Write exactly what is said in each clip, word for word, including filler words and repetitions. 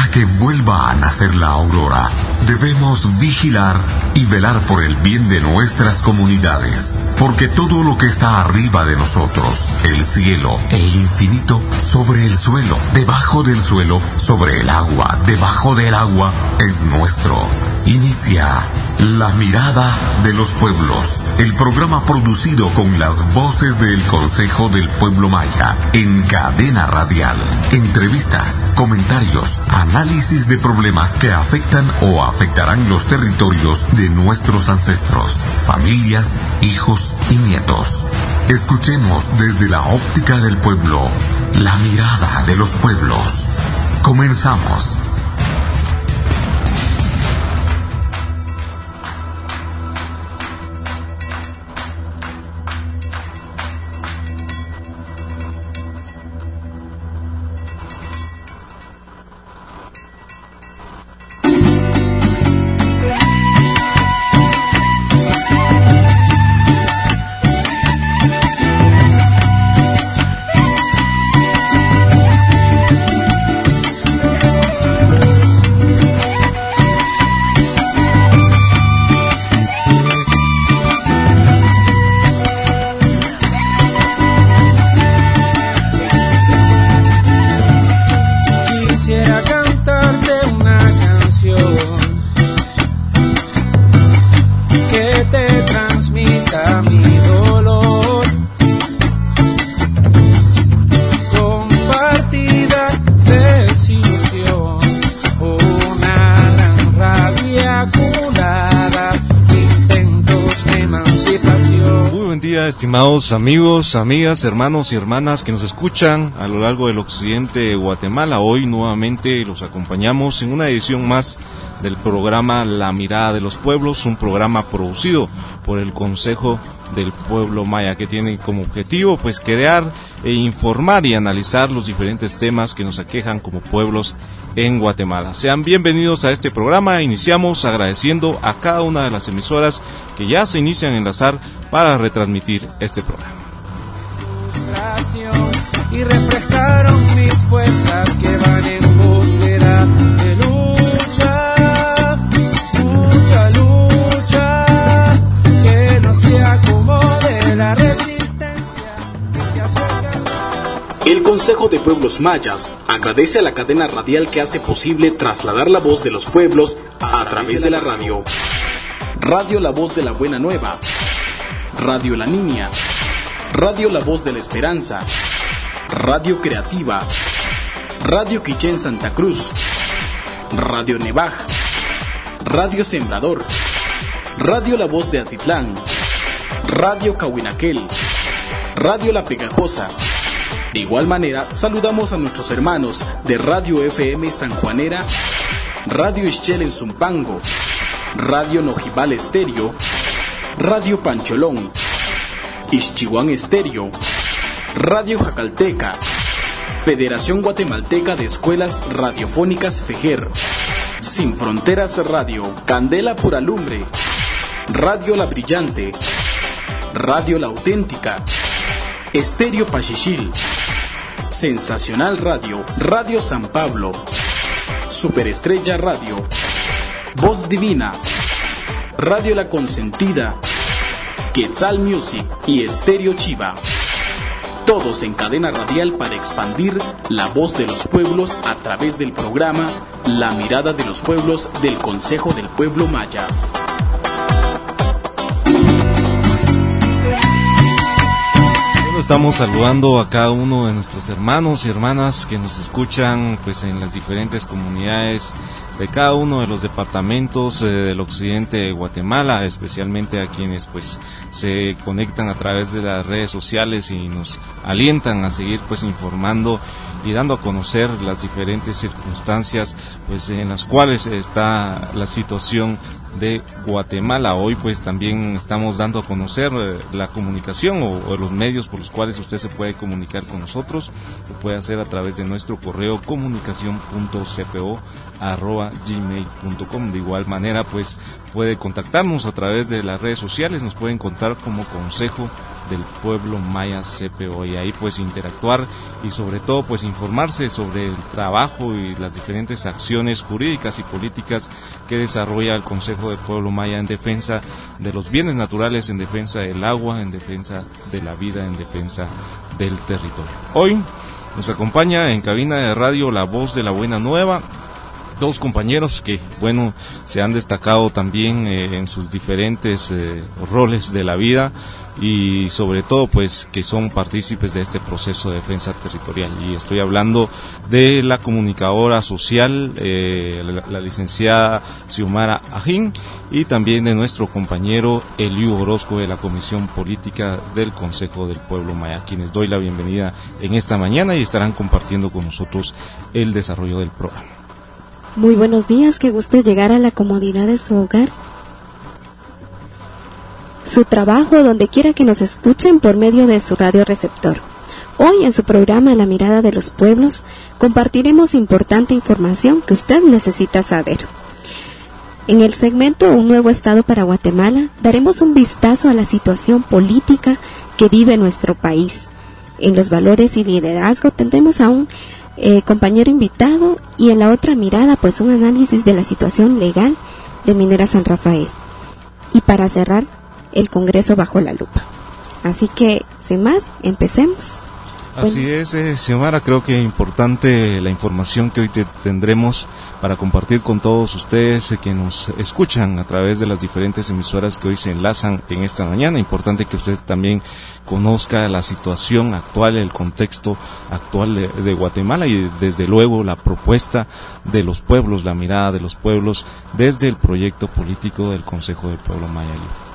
Hasta que vuelva a nacer la aurora, debemos vigilar y velar por el bien de nuestras comunidades, porque todo lo que está arriba de nosotros, el cielo, el infinito, sobre el suelo, debajo del suelo, sobre el agua, debajo del agua, es nuestro. Inicia La Mirada de los Pueblos, el programa producido con las voces del Consejo del Pueblo Maya, en Cadena Radial. Entrevistas, comentarios, análisis de problemas que afectan o afectarán los territorios de nuestros ancestros, familias, hijos y nietos. Escuchemos desde la óptica del pueblo, La Mirada de los Pueblos. Comenzamos. Estimados amigos, amigas, hermanos y hermanas que nos escuchan a lo largo del occidente de Guatemala, hoy nuevamente los acompañamos en una edición más del programa La Mirada de los Pueblos, un programa producido por el Consejo del Pueblo Maya, que tiene como objetivo pues crear e informar y analizar los diferentes temas que nos aquejan como pueblos en Guatemala. Sean bienvenidos a este programa. Iniciamos agradeciendo a cada una de las emisoras que ya se inician a enlazar para retransmitir este programa. Y refrescaron mis fuerzas que van en búsqueda de lucha, mucha lucha, que no se acomode la resistencia, que se acerca. El Consejo de Pueblos Mayas agradece a la cadena radial que hace posible trasladar la voz de los pueblos a través de la radio. Radio La Voz de la Buena Nueva, Radio La Niña, Radio La Voz de la Esperanza, Radio Creativa, Radio Quichén Santa Cruz, Radio Nevaj, Radio Sembrador, Radio La Voz de Atitlán, Radio Cahuinaquel, Radio La Pegajosa. De igual manera, saludamos a nuestros hermanos de Radio F M San Juanera, Radio Ixchel en Zumpango, Radio Nojibal Estéreo, Radio Pancholón, Ixchihuán Estéreo, Radio Jacalteca, Federación Guatemalteca de Escuelas Radiofónicas FEJER, Sin Fronteras Radio, Candela Pura Lumbre, Radio La Brillante, Radio La Auténtica, Estéreo Pachichil, Sensacional Radio, Radio San Pablo, Superestrella Radio, Voz Divina, Radio La Consentida, Quetzal Music y Estéreo Chiva. Todos en cadena radial para expandir la voz de los pueblos a través del programa La Mirada de los Pueblos del Consejo del Pueblo Maya. Estamos saludando a cada uno de nuestros hermanos y hermanas que nos escuchan pues en las diferentes comunidades de cada uno de los departamentos eh, del occidente de Guatemala, especialmente a quienes pues se conectan a través de las redes sociales y nos alientan a seguir pues informando y dando a conocer las diferentes circunstancias pues en las cuales está la situación de Guatemala. Hoy pues también estamos dando a conocer eh, la comunicación o, o los medios por los cuales usted se puede comunicar con nosotros. Lo puede hacer a través de nuestro correo comunicación punto c p o arroba gmail punto com. De igual manera pues puede contactarnos a través de las redes sociales, nos pueden encontrar como Consejo del Pueblo Maya C P O, y ahí pues interactuar y sobre todo pues informarse sobre el trabajo y las diferentes acciones jurídicas y políticas que desarrolla el Consejo del Pueblo Maya en defensa de los bienes naturales, en defensa del agua, en defensa de la vida, en defensa del territorio. Hoy nos acompaña en cabina de radio La Voz de la Buena Nueva, dos compañeros que, bueno, se han destacado también eh, en sus diferentes eh, roles de la vida y sobre todo, pues, que son partícipes de este proceso de defensa territorial. Y estoy hablando de la comunicadora social, eh, la, la licenciada Xiomara Ajín, y también de nuestro compañero Eliu Orozco de la Comisión Política del Consejo del Pueblo Maya, a quienes doy la bienvenida en esta mañana y estarán compartiendo con nosotros el desarrollo del programa. Muy buenos días, qué gusto llegar a la comodidad de su hogar, su trabajo, donde quiera que nos escuchen por medio de su radio receptor. Hoy en su programa La Mirada de los Pueblos compartiremos importante información que usted necesita saber. En el segmento Un Nuevo Estado para Guatemala daremos un vistazo a la situación política que vive nuestro país. En los valores y liderazgo tendremos a un Eh, compañero invitado, y en la otra mirada pues un análisis de la situación legal de Minera San Rafael, y para cerrar el Congreso bajo la lupa. Así que sin más, empecemos. Así bueno. es, eh, Xiomara, creo que es importante la información que hoy te tendremos para compartir con todos ustedes eh, que nos escuchan a través de las diferentes emisoras que hoy se enlazan en esta mañana. Importante que usted también conozca la situación actual, el contexto actual de, de Guatemala y desde luego la propuesta de los pueblos, la mirada de los pueblos desde el proyecto político del Consejo del Pueblo Maya.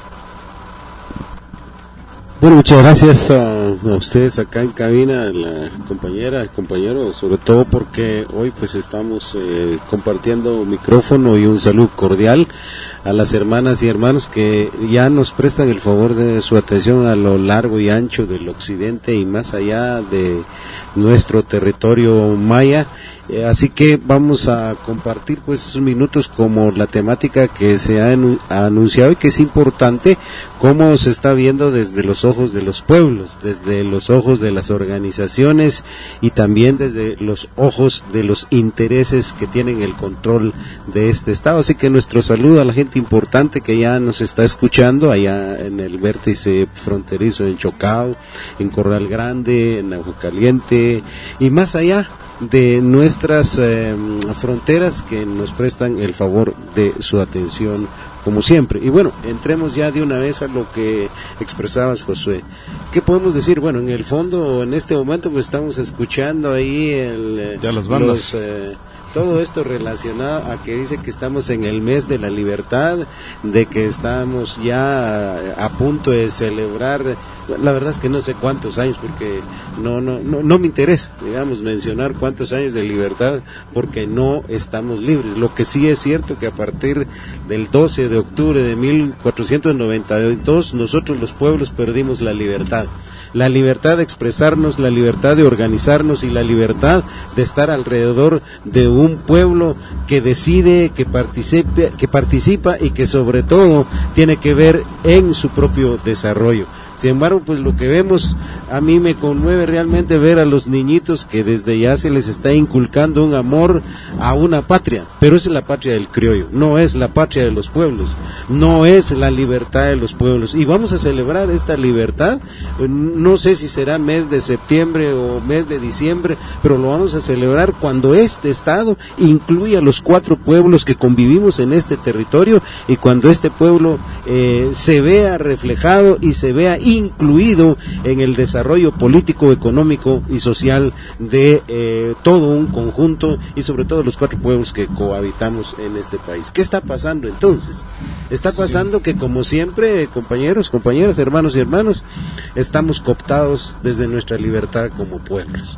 Bueno, muchas gracias a, a ustedes acá en cabina, la compañera, el compañero, sobre todo porque hoy pues estamos eh, compartiendo micrófono y un saludo cordial a las hermanas y hermanos que ya nos prestan el favor de su atención a lo largo y ancho del occidente y más allá de nuestro territorio maya. Eh, así que vamos a compartir pues esos minutos como la temática que se ha, enu- ha anunciado y que es importante, cómo se está viendo desde los ojos de los pueblos, desde los ojos de las organizaciones y también desde los ojos de los intereses que tienen el control de este estado. Así que nuestro saludo a la gente importante que ya nos está escuchando allá en el vértice fronterizo en Chocao, en Corral Grande, en Agua Caliente y más allá de nuestras eh, fronteras, que nos prestan el favor de su atención como siempre. Y bueno, entremos ya de una vez a lo que expresabas, Josué. ¿Qué podemos decir? Bueno, en el fondo, en este momento pues estamos escuchando ahí el, ya las bandas. Los, eh, todo esto relacionado a que dice que estamos en el mes de la libertad, de que estamos ya a, a punto de celebrar, la verdad es que no sé cuántos años, porque no no no no me interesa, digamos, mencionar cuántos años de libertad, porque no estamos libres. Lo que sí es cierto que a partir del doce de octubre de mil cuatrocientos noventa y dos nosotros los pueblos perdimos la libertad. La libertad de expresarnos, la libertad de organizarnos y la libertad de estar alrededor de un pueblo que decide, que participe, que participa y que sobre todo tiene que ver en su propio desarrollo. Sin embargo, pues lo que vemos, a mí me conmueve realmente ver a los niñitos que desde ya se les está inculcando un amor a una patria, pero esa es la patria del criollo, no es la patria de los pueblos, no es la libertad de los pueblos. Y vamos a celebrar esta libertad, no sé si será mes de septiembre o mes de diciembre, pero lo vamos a celebrar cuando este estado incluya a los cuatro pueblos que convivimos en este territorio y cuando este pueblo eh, se vea reflejado y se vea incluido en el desarrollo político, económico y social de eh, todo un conjunto y sobre todo los cuatro pueblos que cohabitamos en este país. ¿Qué está pasando entonces? Está pasando sí. que como siempre, compañeros, compañeras, hermanos y hermanos, estamos cooptados desde nuestra libertad como pueblos.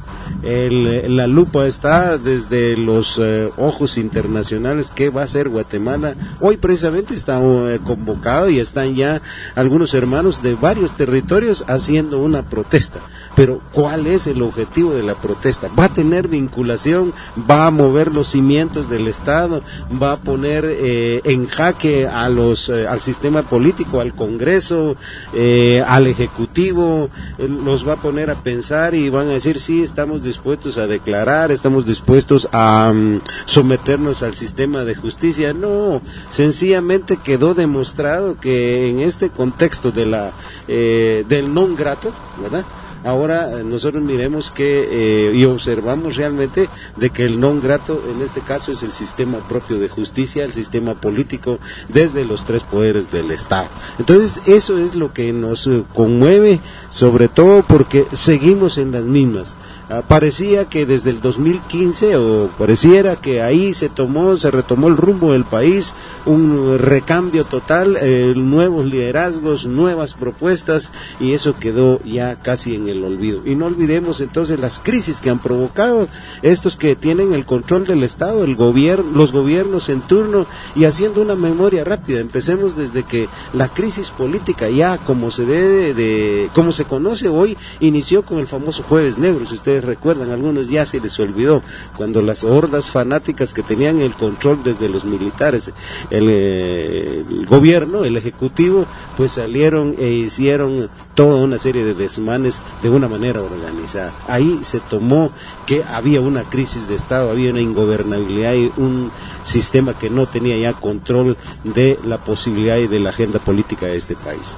El, la lupa está desde los eh, ojos internacionales. ¿Qué va a hacer Guatemala? Hoy precisamente está eh, convocado y están ya algunos hermanos de varios territorios haciendo una protesta. pero ¿cuál es el objetivo de la protesta? ¿Va a tener vinculación? ¿Va a mover los cimientos del Estado? ¿Va a poner eh, en jaque a los eh, al sistema político, al Congreso, eh, al Ejecutivo? Eh, los va a poner a pensar y van a decir, sí, estamos dispuestos a declarar, estamos dispuestos a um, someternos al sistema de justicia. No, sencillamente quedó demostrado que en este contexto de la eh, del non grato, ¿verdad? Ahora eh, nosotros miremos que eh, y observamos realmente de que el non grato en este caso es el sistema propio de justicia, el sistema político desde los tres poderes del Estado. Entonces eso es lo que nos eh, conmueve, sobre todo porque seguimos en las mismas. Uh, parecía que desde el dos mil quince, o pareciera que ahí se tomó, se retomó el rumbo del país, un recambio total, eh, nuevos liderazgos, nuevas propuestas, y eso quedó ya casi en el olvido. Y no olvidemos entonces las crisis que han provocado estos que tienen el control del Estado, el gobierno, los gobiernos en turno, y haciendo una memoria rápida, empecemos desde que la crisis política ya como se debe de, como se conoce hoy, inició con el famoso Jueves Negro. Si ustedes recuerdan, algunos ya se les olvidó, cuando las hordas fanáticas que tenían el control desde los militares, el, eh, el gobierno, el ejecutivo, pues salieron e hicieron toda una serie de desmanes de una manera organizada. Ahí se tomó que había una crisis de Estado, había una ingobernabilidad y un sistema que no tenía ya control de la posibilidad y de la agenda política de este país.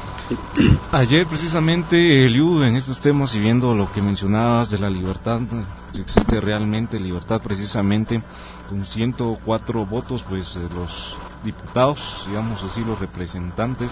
Ayer precisamente, Eliud, en estos temas y viendo lo que mencionabas de la libertad, si existe realmente libertad, precisamente con ciento cuatro votos, pues eh, los diputados, digamos así, los representantes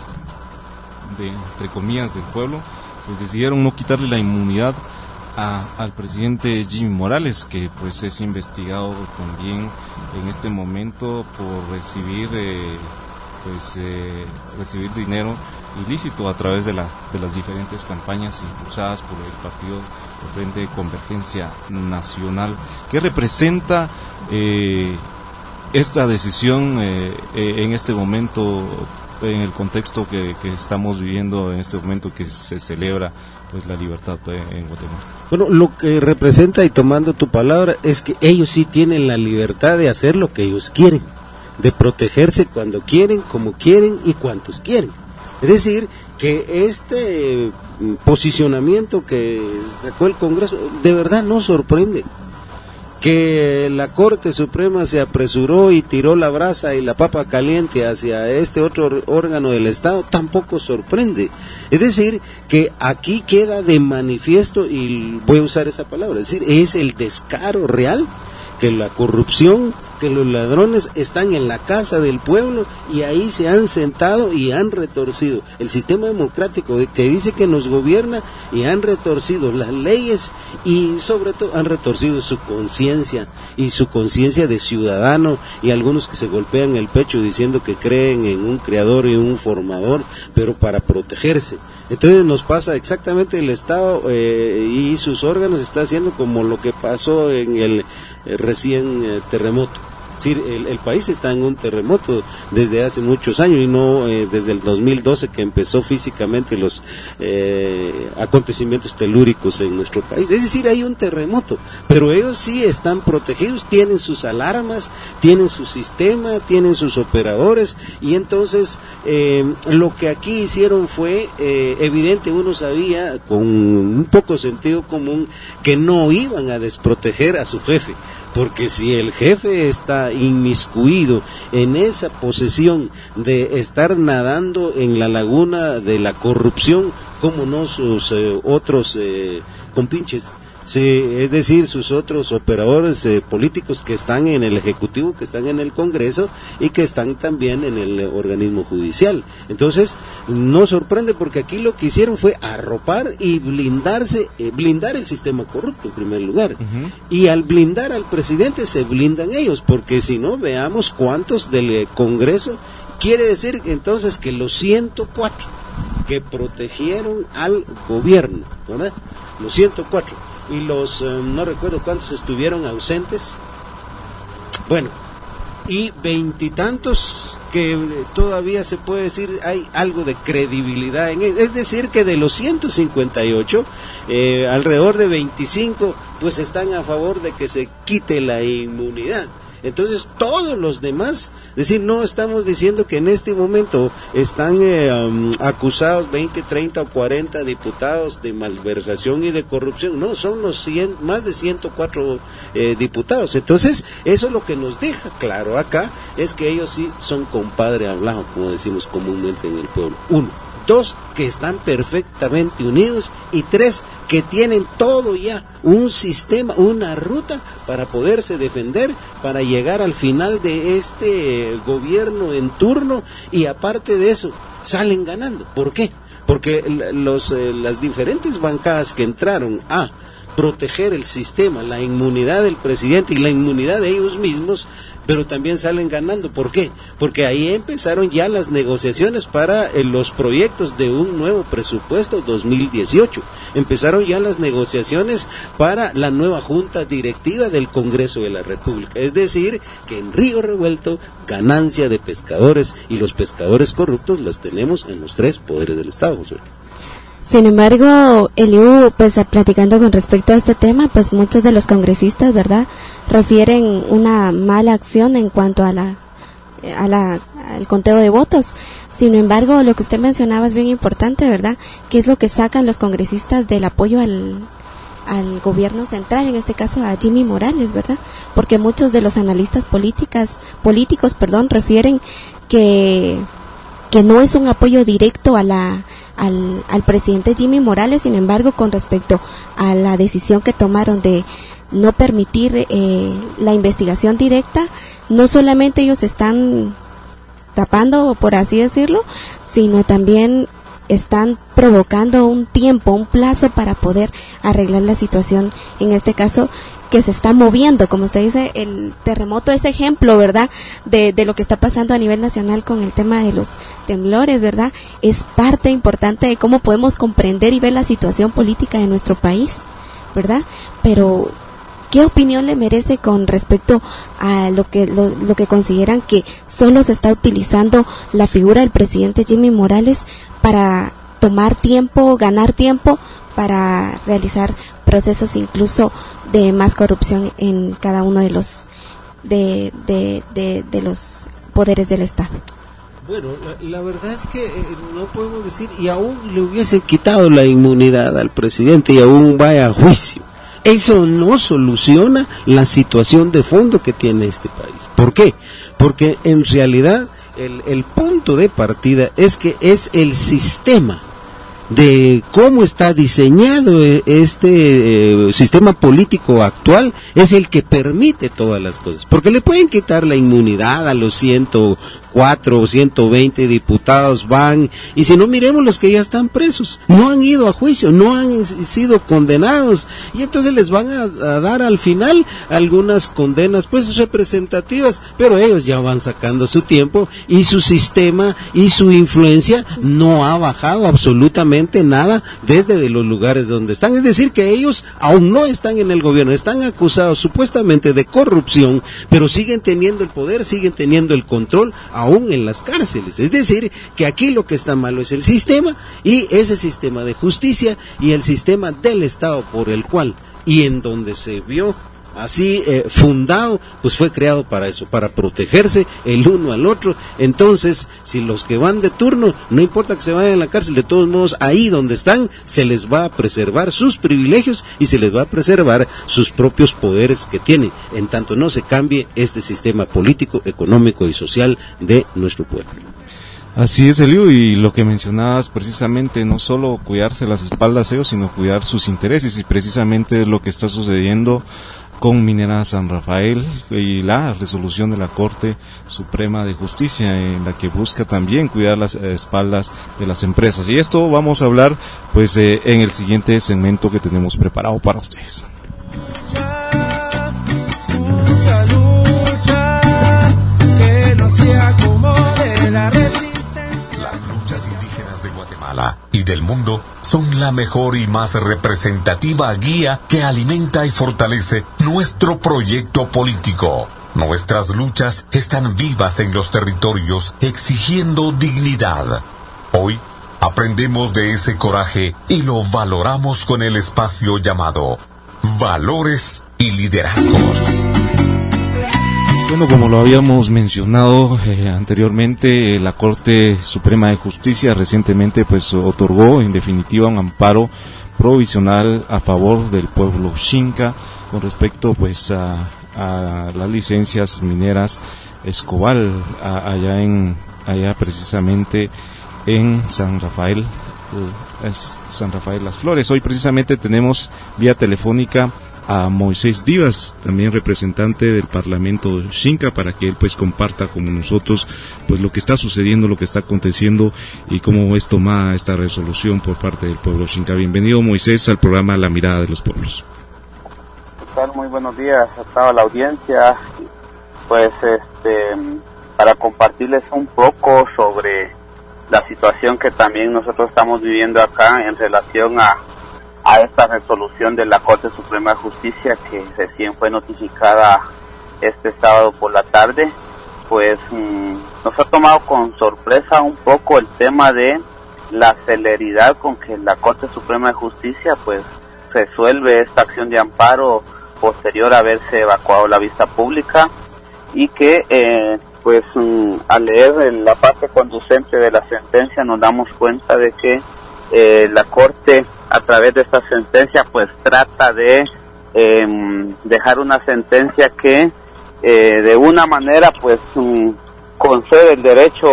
de, entre comillas, del pueblo, pues decidieron no quitarle la inmunidad a, al presidente Jimmy Morales, que pues es investigado también en este momento por recibir eh, pues eh, recibir dinero ilícito a través de la de las diferentes campañas impulsadas por el partido del Frente de Convergencia Nacional. ¿Qué representa eh, esta decisión eh, eh, en este momento, en el contexto que, que estamos viviendo en este momento que se celebra pues la libertad en Guatemala? Bueno, lo que representa, y tomando tu palabra, es que ellos sí tienen la libertad de hacer lo que ellos quieren, de protegerse cuando quieren, como quieren y cuantos quieren. Es decir, que este posicionamiento que sacó el Congreso de verdad no sorprende. Que la Corte Suprema se apresuró y tiró la brasa y la papa caliente hacia este otro órgano del Estado tampoco sorprende. Es decir, que aquí queda de manifiesto, y voy a usar esa palabra, es decir, es el descaro real, que la corrupción, que los ladrones están en la casa del pueblo y ahí se han sentado y han retorcido el sistema democrático que dice que nos gobierna, y han retorcido las leyes y sobre todo han retorcido su conciencia y su conciencia de ciudadano, y algunos que se golpean el pecho diciendo que creen en un creador y un formador, pero para protegerse. Entonces nos pasa exactamente, el Estado eh, y sus órganos está haciendo como lo que pasó en el eh, recién eh, terremoto. Es decir, el, el país está en un terremoto desde hace muchos años, y no eh, desde el dos mil doce que empezó físicamente los eh, acontecimientos telúricos en nuestro país. Es decir, hay un terremoto, pero ellos sí están protegidos, tienen sus alarmas, tienen su sistema, tienen sus operadores, y entonces eh, lo que aquí hicieron fue eh, evidente, uno sabía con un poco sentido común que no iban a desproteger a su jefe. Porque si el jefe está inmiscuido en esa posesión de estar nadando en la laguna de la corrupción, ¿cómo no sus eh, otros eh, compinches? Sí, es decir, sus otros operadores eh, políticos que están en el Ejecutivo, que están en el Congreso y que están también en el eh, organismo judicial. Entonces, no sorprende, porque aquí lo que hicieron fue arropar y blindarse, eh, blindar el sistema corrupto en primer lugar. Uh-huh. Y al blindar al presidente se blindan ellos, porque si no, veamos cuántos del eh, Congreso. Quiere decir entonces que los ciento cuatro que protegieron al gobierno, ¿verdad? Los ciento cuatro. Y los, eh, no recuerdo cuántos estuvieron ausentes. Bueno, y veintitantos que todavía se puede decir hay algo de credibilidad en él. Es decir, que de los ciento cincuenta y ocho, eh, alrededor de veinticinco pues están a favor de que se quite la inmunidad. Entonces todos los demás, es decir, no estamos diciendo que en este momento están eh, um, acusados veinte, treinta o cuarenta diputados de malversación y de corrupción, no, son los cien, más de ciento cuatro eh, diputados. Entonces eso lo que nos deja claro acá es que ellos sí son compadre hablado, como decimos comúnmente en el pueblo. Uno. Dos, que están perfectamente unidos, y tres, que tienen todo ya, un sistema, una ruta para poderse defender, para llegar al final de este eh, gobierno en turno, y aparte de eso, salen ganando. ¿Por qué? Porque los, eh, las diferentes bancadas que entraron a proteger el sistema, la inmunidad del presidente y la inmunidad de ellos mismos, pero también salen ganando. ¿Por qué? Porque ahí empezaron ya las negociaciones para eh, los proyectos de un nuevo presupuesto dos mil dieciocho. Empezaron ya las negociaciones para la nueva junta directiva del Congreso de la República. Es decir, que en Río Revuelto, ganancia de pescadores, y los pescadores corruptos los tenemos en los tres poderes del Estado, José. Sin embargo, Eliu, pues platicando con respecto a este tema, pues muchos de los congresistas, ¿verdad?, refieren una mala acción en cuanto a la, a la, al conteo de votos. Sin embargo, lo que usted mencionaba es bien importante, ¿verdad?, que es lo que sacan los congresistas del apoyo al, al gobierno central, en este caso a Jimmy Morales, ¿verdad?, porque muchos de los analistas políticas, políticos, perdón, refieren que, que no es un apoyo directo a la Al, al presidente Jimmy Morales. Sin embargo, con respecto a la decisión que tomaron de no permitir eh, la investigación directa, no solamente ellos están tapando, por así decirlo, sino también están provocando un tiempo, un plazo para poder arreglar la situación, en este caso que se está moviendo, como usted dice, el terremoto es ejemplo, ¿verdad?, de, de lo que está pasando a nivel nacional con el tema de los temblores, ¿verdad? Es parte importante de cómo podemos comprender y ver la situación política de nuestro país, ¿verdad? Pero ¿qué opinión le merece con respecto a lo que lo, lo que consideran que solo se está utilizando la figura del presidente Jimmy Morales para tomar tiempo, ganar tiempo, para realizar procesos incluso de más corrupción en cada uno de los de, de, de, de los poderes del Estado? Bueno, la, la verdad es que eh, no podemos decir, y aún le hubiesen quitado la inmunidad al presidente y aún vaya a juicio. Eso no soluciona la situación de fondo que tiene este país. ¿Por qué? Porque en realidad el, el punto de partida es que es el sistema de cómo está diseñado este eh, sistema político actual, es el que permite todas las cosas, porque le pueden quitar la inmunidad a los ciento cuatro o ciento veinte diputados, van, y si no, miremos los que ya están presos, no han ido a juicio, no han sido condenados, y entonces les van a, a dar al final algunas condenas pues representativas, pero ellos ya van sacando su tiempo, y su sistema y su influencia no ha bajado absolutamente nada desde de los lugares donde están. Es decir, que ellos aún no están en el gobierno, están acusados supuestamente de corrupción, pero siguen teniendo el poder, siguen teniendo el control aún en las cárceles. Es decir, que aquí lo que está malo es el sistema, y ese sistema de justicia y el sistema del Estado por el cual y en donde se vio así eh, fundado, pues fue creado para eso, para protegerse el uno al otro. Entonces, si los que van de turno, no importa que se vayan a la cárcel, de todos modos, ahí donde están, se les va a preservar sus privilegios y se les va a preservar sus propios poderes que tienen, en tanto no se cambie este sistema político, económico y social de nuestro pueblo. Así es, Eliu, y lo que mencionabas precisamente, no solo cuidarse las espaldas ellos, sino cuidar sus intereses, y precisamente es lo que está sucediendo con Minera San Rafael y la resolución de la Corte Suprema de Justicia, en la que busca también cuidar las espaldas de las empresas. Y esto vamos a hablar pues eh, en el siguiente segmento que tenemos preparado para ustedes. Lucha, lucha, que no se acomode la resistencia. Las luchas indígenas de Guatemala y del mundo son la mejor y más representativa guía que alimenta y fortalece nuestro proyecto político. Nuestras luchas están vivas en los territorios, exigiendo dignidad. Hoy, aprendemos de ese coraje y lo valoramos con el espacio llamado Valores y Liderazgos. Bueno, como lo habíamos mencionado eh, anteriormente, eh, la Corte Suprema de Justicia recientemente pues otorgó en definitiva un amparo provisional a favor del pueblo Xinca con respecto pues a, a las licencias mineras Escobal a, allá en allá precisamente en San Rafael, eh, es San Rafael Las Flores. Hoy precisamente tenemos vía telefónica a Moisés Divas, también representante del Parlamento Xinca, para que él pues comparta con nosotros pues lo que está sucediendo, lo que está aconteciendo y cómo es tomada esta resolución por parte del pueblo Xinca. Bienvenido, Moisés, al programa La Mirada de los Pueblos. ¿Qué tal? Muy buenos días a toda la audiencia. Pues este para compartirles un poco sobre la situación que también nosotros estamos viviendo acá en relación a a esta resolución de la Corte Suprema de Justicia que recién fue notificada este sábado por la tarde. Pues mmm, nos ha tomado con sorpresa un poco el tema de la celeridad con que la Corte Suprema de Justicia pues resuelve esta acción de amparo posterior a haberse evacuado la vista pública, y que eh, pues mmm, al leer la parte conducente de la sentencia nos damos cuenta de que eh, la Corte a través de esta sentencia pues trata de eh, dejar una sentencia que eh, de una manera pues um, concede el derecho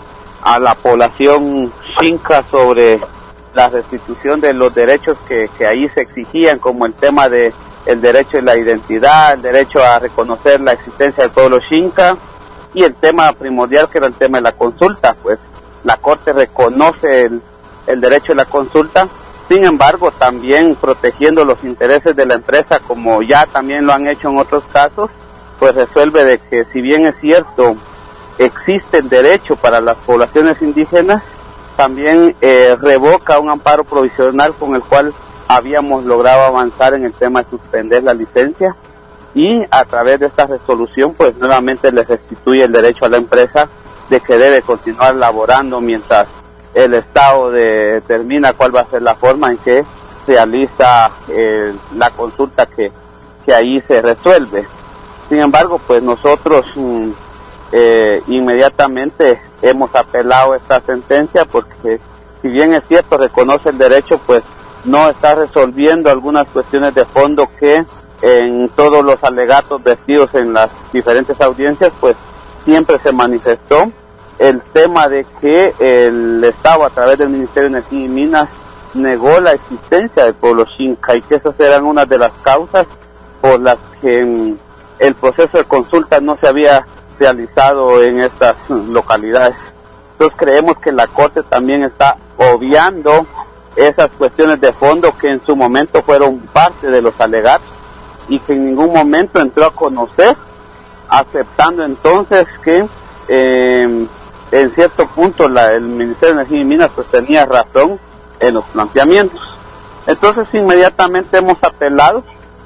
a la población xinca sobre la restitución de los derechos que, que ahí se exigían, como el tema de el derecho a la identidad, el derecho a reconocer la existencia del pueblo xinca, y el tema primordial que era el tema de la consulta. Pues la Corte reconoce el, el derecho a la consulta. Sin embargo, también protegiendo los intereses de la empresa, como ya también lo han hecho en otros casos, pues resuelve de que, si bien es cierto, existe el derecho para las poblaciones indígenas, también eh, revoca un amparo provisional con el cual habíamos logrado avanzar en el tema de suspender la licencia, y a través de esta resolución pues nuevamente le restituye el derecho a la empresa de que debe continuar laborando mientras el Estado de, determina cuál va a ser la forma en que realiza eh, la consulta que, que ahí se resuelve. Sin embargo, pues nosotros mm, eh, inmediatamente hemos apelado esta sentencia, porque si bien es cierto, reconoce el derecho, pues no está resolviendo algunas cuestiones de fondo que en todos los alegatos vertidos en las diferentes audiencias pues siempre se manifestó. El tema de que el Estado, a través del Ministerio de Energía y Minas, negó la existencia del pueblo xinca, y que esas eran una de las causas por las que mm, el proceso de consulta no se había realizado en estas mm, localidades. Entonces creemos que la Corte también está obviando esas cuestiones de fondo que en su momento fueron parte de los alegatos y que en ningún momento entró a conocer, aceptando entonces que eh, en cierto punto la, el Ministerio de Energía y Minas pues tenía razón en los planteamientos. Entonces inmediatamente hemos apelado,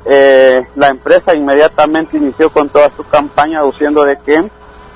eh, la empresa inmediatamente inició con toda su campaña aduciendo de que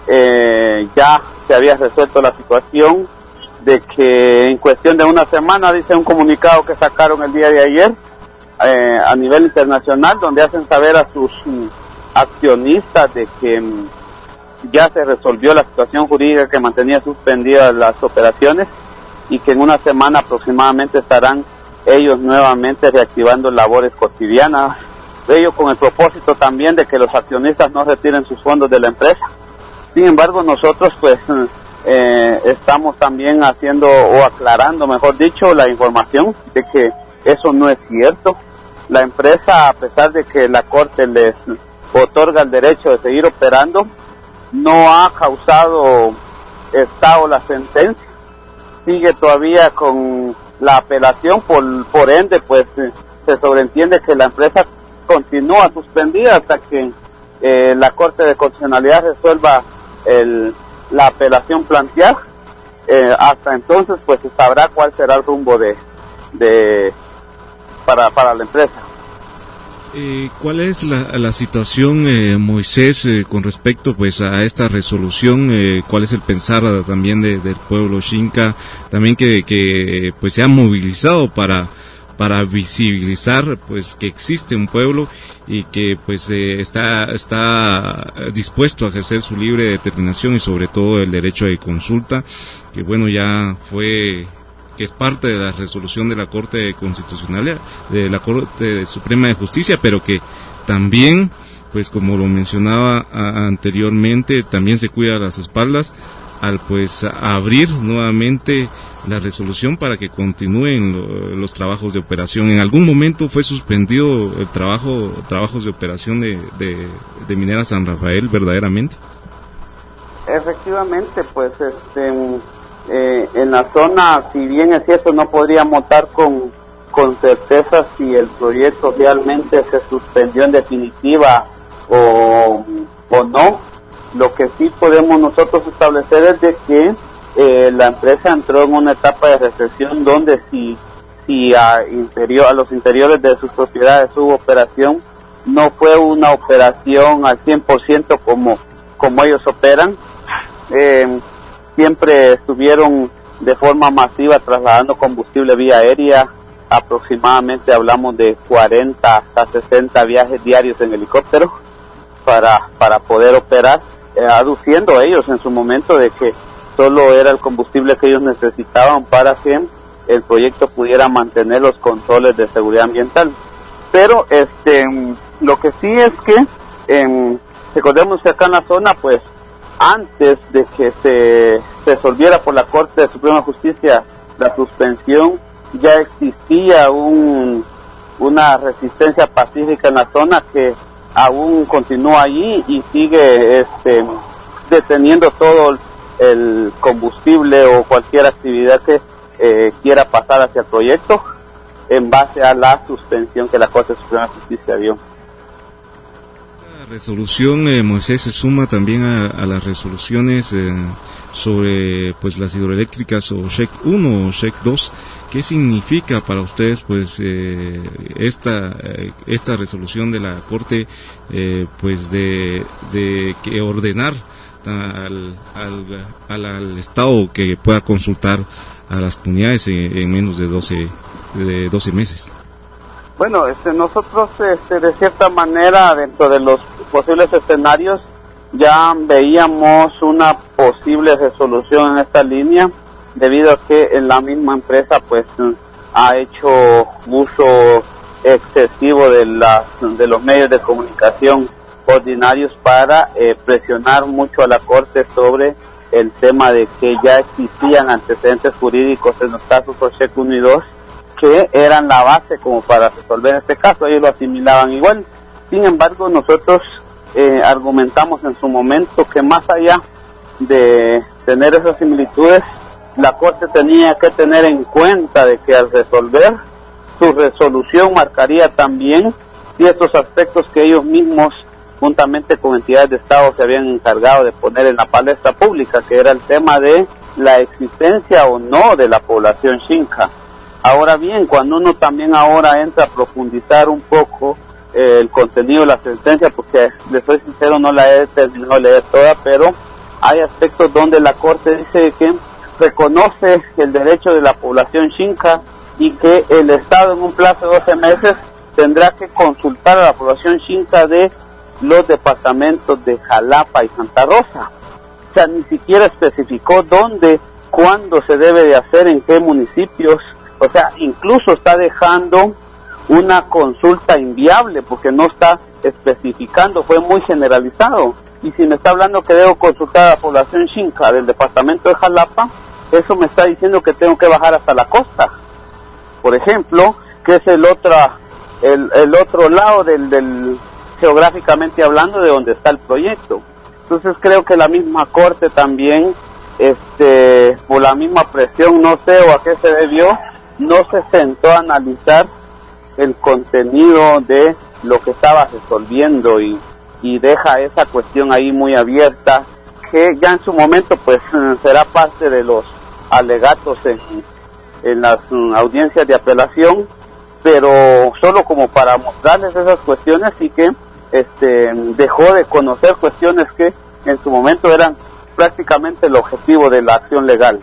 eh, ya se había resuelto la situación, de que en cuestión de una semana, dice un comunicado que sacaron el día de ayer eh, a nivel internacional, donde hacen saber a sus mm, accionistas de que mm, ya se resolvió la situación jurídica que mantenía suspendidas las operaciones, y que en una semana aproximadamente estarán ellos nuevamente reactivando labores cotidianas, ello con el propósito también de que los accionistas no retiren sus fondos de la empresa. Sin embargo, nosotros pues eh, estamos también haciendo o aclarando, mejor dicho, la información de que eso no es cierto. La empresa, a pesar de que la Corte les otorga el derecho de seguir operando, no ha causado estado la sentencia, sigue todavía con la apelación, por, por ende pues se sobreentiende que la empresa continúa suspendida hasta que eh, la Corte de Constitucionalidad resuelva el, la apelación planteada. Eh, hasta entonces pues se sabrá cuál será el rumbo de, de para, para la empresa. Eh, ¿Cuál es la, la situación, eh, Moisés, eh, con respecto pues a esta resolución? Eh, ¿Cuál es el pensar uh, también de, del pueblo Xinca? También que, que pues se ha movilizado para para visibilizar pues que existe un pueblo y que pues eh, está está dispuesto a ejercer su libre determinación y sobre todo el derecho de consulta, que bueno, ya fue, que es parte de la resolución de la Corte Constitucional, de la Corte Suprema de Justicia, pero que también, pues como lo mencionaba a, anteriormente, también se cuida las espaldas al pues a abrir nuevamente la resolución para que continúen lo, los trabajos de operación. En algún momento fue suspendido el trabajo trabajos de operación de, de, de Minera San Rafael, verdaderamente. Efectivamente, pues este eh, en la zona, si bien es cierto, no podríamos dar con, con certeza si el proyecto realmente se suspendió en definitiva o, o no. Lo que sí podemos nosotros establecer es de que eh, la empresa entró en una etapa de recesión donde si, si a, interior, a los interiores de sus propiedades hubo operación, no fue una operación al cien por ciento como, como ellos operan. Eh, siempre estuvieron de forma masiva trasladando combustible vía aérea. Aproximadamente hablamos de cuarenta hasta sesenta viajes diarios en helicóptero para, para poder operar, eh, aduciendo ellos en su momento de que solo era el combustible que ellos necesitaban para que el proyecto pudiera mantener los controles de seguridad ambiental. Pero este lo que sí es que eh, recordemos que acá en la zona, pues antes de que se resolviera por la Corte de Suprema Justicia la suspensión, ya existía un una resistencia pacífica en la zona que aún continúa allí y sigue este deteniendo todo el combustible o cualquier actividad que eh, quiera pasar hacia el proyecto en base a la suspensión que la Corte Suprema de Justicia dio. La resolución, eh, Moisés, se suma también a, a las resoluciones eh, sobre pues las hidroeléctricas o S H E C uno o S H E C dos. ¿Qué significa para ustedes pues eh, esta eh, esta resolución de la Corte eh, pues de, de que ordenar al, al, al, al Estado que pueda consultar a las comunidades en, en menos de doce, de doce meses? Bueno, este, nosotros este, de cierta manera dentro de los posibles escenarios ya veíamos una posible resolución en esta línea, debido a que en la misma empresa pues ha hecho uso excesivo de las de los medios de comunicación ordinarios para eh, presionar mucho a la Corte sobre el tema de que ya existían antecedentes jurídicos en los casos S H E C uno y dos que eran la base como para resolver este caso. Ellos lo asimilaban igual. Sin embargo, nosotros eh, argumentamos en su momento que más allá de tener esas similitudes, la Corte tenía que tener en cuenta de que al resolver, su resolución marcaría también ciertos aspectos que ellos mismos, juntamente con entidades de Estado, se habían encargado de poner en la palestra pública, que era el tema de la existencia o no de la población Xinca. Ahora bien, cuando uno también ahora entra a profundizar un poco eh, el contenido de la sentencia, porque les soy sincero, no la he terminado de leer toda, pero hay aspectos donde la Corte dice que reconoce el derecho de la población Xinca y que el Estado en un plazo de doce meses tendrá que consultar a la población Xinca de los departamentos de Jalapa y Santa Rosa. O sea, ni siquiera especificó dónde, cuándo se debe de hacer, en qué municipios. O sea, incluso está dejando una consulta inviable porque no está especificando, fue muy generalizado. Y si me está hablando que debo consultar a la población Xinca del departamento de Jalapa, eso me está diciendo que tengo que bajar hasta la costa, por ejemplo, que es el otro, el, el otro lado del, del geográficamente hablando de donde está el proyecto. Entonces creo que la misma Corte también, este, por la misma presión, no sé o a qué se debió, no se sentó a analizar el contenido de lo que estaba resolviendo y, y deja esa cuestión ahí muy abierta, que ya en su momento pues será parte de los alegatos en, en las um, audiencias de apelación, pero solo como para mostrarles esas cuestiones y que este dejó de conocer cuestiones que en su momento eran prácticamente el objetivo de la acción legal.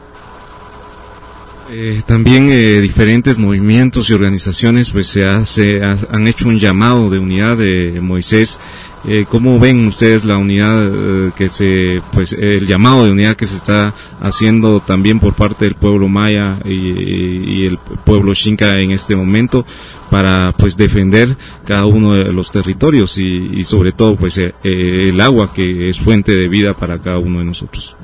Eh, también eh, diferentes movimientos y organizaciones pues se, hace, ha, han hecho un llamado de unidad de Moisés. Eh, ¿Cómo ven ustedes la unidad eh, que se, pues el llamado de unidad que se está haciendo también por parte del pueblo maya y, y el pueblo xinca en este momento para pues defender cada uno de los territorios y, y sobre todo pues eh, el agua que es fuente de vida para cada uno de nosotros?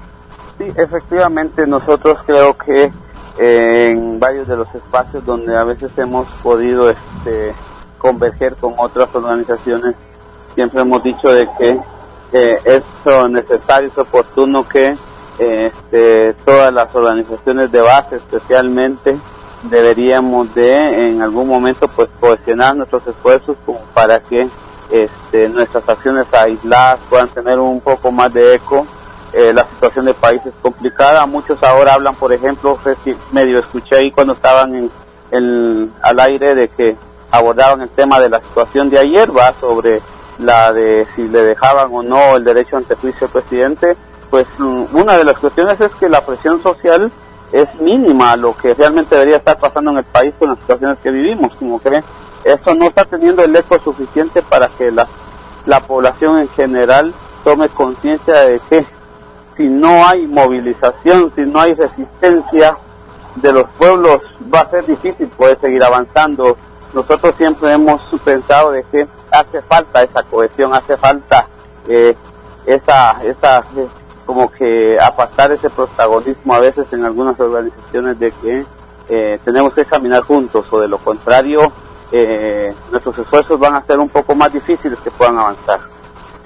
Sí, efectivamente nosotros creo que eh, en varios de los espacios donde a veces hemos podido este, converger con otras organizaciones, siempre hemos dicho de que eh, es necesario, es oportuno que eh, este, todas las organizaciones de base especialmente deberíamos de en algún momento pues cohesionar nuestros esfuerzos como para que este, nuestras acciones aisladas puedan tener un poco más de eco. Eh, la situación del país es complicada, muchos ahora hablan, por ejemplo, medio escuché ahí cuando estaban en el, al aire de que abordaban el tema de la situación de ayer, va sobre la de si le dejaban o no el derecho ante juicio al presidente. Pues una de las cuestiones es que la presión social es mínima a lo que realmente debería estar pasando en el país con las situaciones que vivimos, como que eso no está teniendo el eco suficiente para que la, la población en general tome conciencia de que si no hay movilización, si no hay resistencia de los pueblos, va a ser difícil poder seguir avanzando. Nosotros siempre hemos pensado de que hace falta esa cohesión, hace falta eh, esa, esa eh, como que apartar ese protagonismo a veces en algunas organizaciones de que eh, tenemos que caminar juntos, o de lo contrario eh, nuestros esfuerzos van a ser un poco más difíciles que puedan avanzar.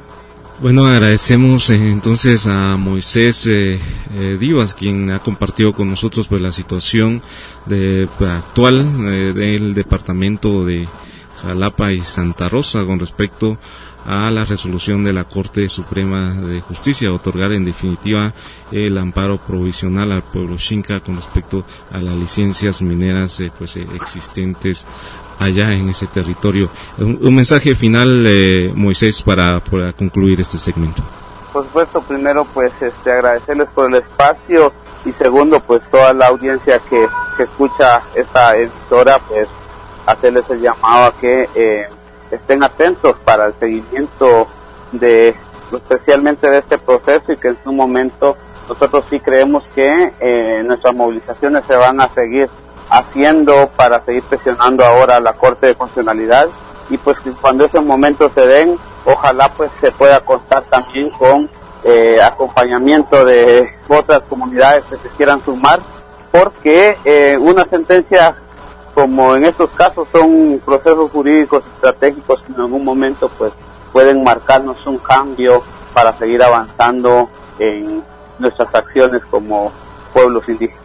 Bueno, agradecemos eh, entonces a Moisés eh, eh, Divas, quien ha compartido con nosotros pues la situación de, actual eh, del departamento de Jalapa y Santa Rosa con respecto a la resolución de la Corte Suprema de Justicia, otorgar en definitiva el amparo provisional al pueblo xinca con respecto a las licencias mineras eh, pues eh, existentes allá en ese territorio. Un, un mensaje final, eh, Moisés, para, para concluir este segmento. Por supuesto, primero pues este agradecerles por el espacio y segundo pues toda la audiencia que, que escucha esta emisora, pues hacerles el llamado a que eh, estén atentos para el seguimiento de especialmente de este proceso y que en su momento nosotros sí creemos que eh, nuestras movilizaciones se van a seguir haciendo para seguir presionando ahora a la Corte de Constitucionalidad y pues cuando esos momentos se den, ojalá pues se pueda contar también con eh, acompañamiento de otras comunidades que se quieran sumar, porque eh, una sentencia como en estos casos son procesos jurídicos estratégicos que en algún momento pues pueden marcarnos un cambio para seguir avanzando en nuestras acciones como pueblos indígenas.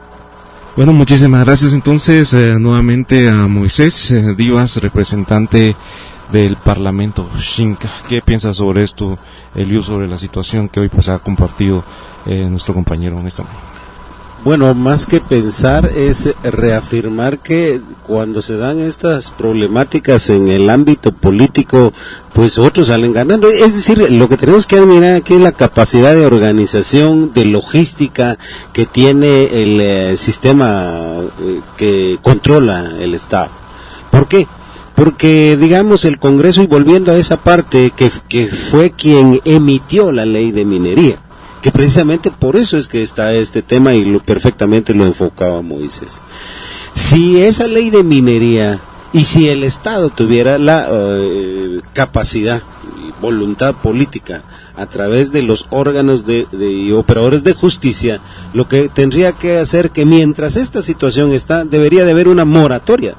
Bueno, muchísimas gracias entonces eh, nuevamente a Moisés eh, Divas, representante del Parlamento xinca. ¿Qué piensa sobre esto, Eliu, sobre la situación que hoy pues ha compartido eh, nuestro compañero en esta mañana? Bueno, más que pensar es reafirmar que cuando se dan estas problemáticas en el ámbito político, pues otros salen ganando. Es decir, lo que tenemos que admirar aquí es la capacidad de organización, de logística que tiene el eh, sistema eh, que controla el Estado. ¿Por qué? Porque, digamos, el Congreso, y volviendo a esa parte, que, que fue quien emitió la ley de minería, que precisamente por eso es que está este tema y lo perfectamente lo enfocaba Moisés. Si esa ley de minería y si el Estado tuviera la uh, capacidad y voluntad política a través de los órganos de, de y operadores de justicia, lo que tendría que hacer que mientras esta situación está, debería de haber una moratoria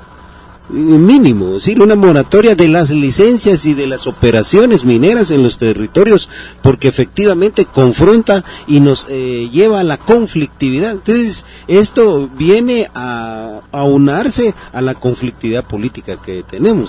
mínimo, es decir, una moratoria de las licencias y de las operaciones mineras en los territorios, porque efectivamente confronta y nos eh, lleva a la conflictividad. Entonces, esto viene a aunarse a la conflictividad política que tenemos.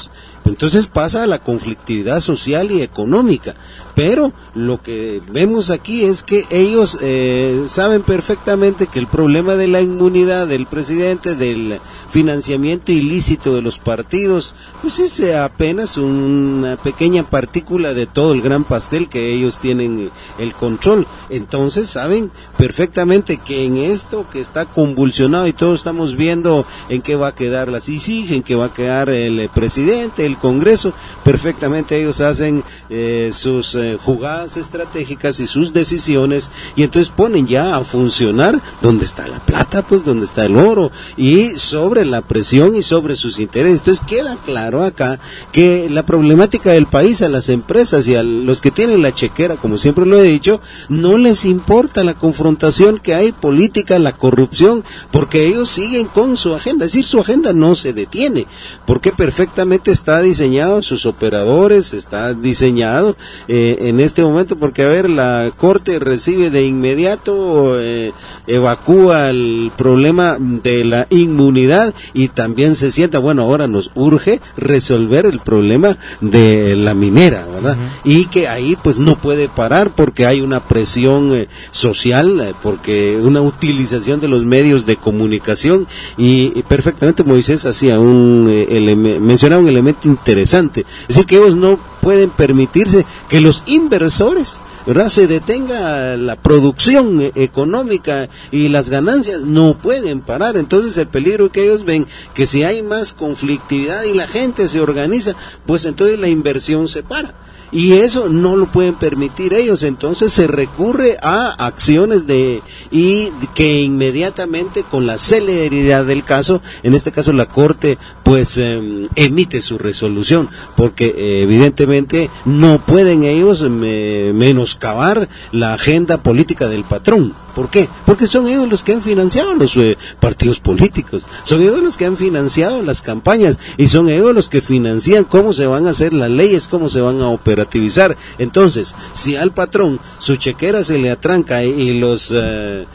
Entonces pasa a la conflictividad social y económica. Pero lo que vemos aquí es que ellos eh, saben perfectamente que el problema de la inmunidad del presidente, del financiamiento ilícito de los partidos, pues es apenas una pequeña partícula de todo el gran pastel que ellos tienen el control. Entonces saben perfectamente que en esto que está convulsionado y todos estamos viendo en qué va a quedar la C I C I G, en qué va a quedar el presidente, el Congreso, perfectamente ellos hacen eh, sus eh, jugadas estratégicas y sus decisiones, y entonces ponen ya a funcionar donde está la plata, pues donde está el oro, y sobre la presión y sobre sus intereses. Entonces queda claro acá que la problemática del país, a las empresas y a los que tienen la chequera, como siempre lo he dicho, no les importa la confrontación que hay política, la corrupción, porque ellos siguen con su agenda, es decir, su agenda no se detiene, porque perfectamente está diseñado, sus operadores, está diseñado eh, en este momento, porque a ver, la Corte recibe de inmediato, eh, evacúa el problema de la inmunidad y también se sienta, bueno, ahora nos urge resolver el problema de la minera, ¿verdad? Uh-huh. Y que ahí pues no puede parar porque hay una presión eh, social, eh, porque una utilización de los medios de comunicación y, y perfectamente Moisés hacía un eh, eleme- mencionaba un elemento interesante, es decir, que ellos no pueden permitirse que los inversores, ¿verdad?, se detenga la producción económica y las ganancias no pueden parar. Entonces el peligro que ellos ven, que si hay más conflictividad y la gente se organiza, pues entonces la inversión se para. Y eso no lo pueden permitir ellos, entonces se recurre a acciones de y que inmediatamente con la celeridad del caso, en este caso la Corte pues eh, emite su resolución, porque eh, evidentemente no pueden ellos me, menoscabar la agenda política del patrón. ¿Por qué? Porque son ellos los que han financiado los eh, partidos políticos, son ellos los que han financiado las campañas y son ellos los que financian cómo se van a hacer las leyes, cómo se van a operativizar. Entonces, si al patrón su chequera se le atranca y, y los eh,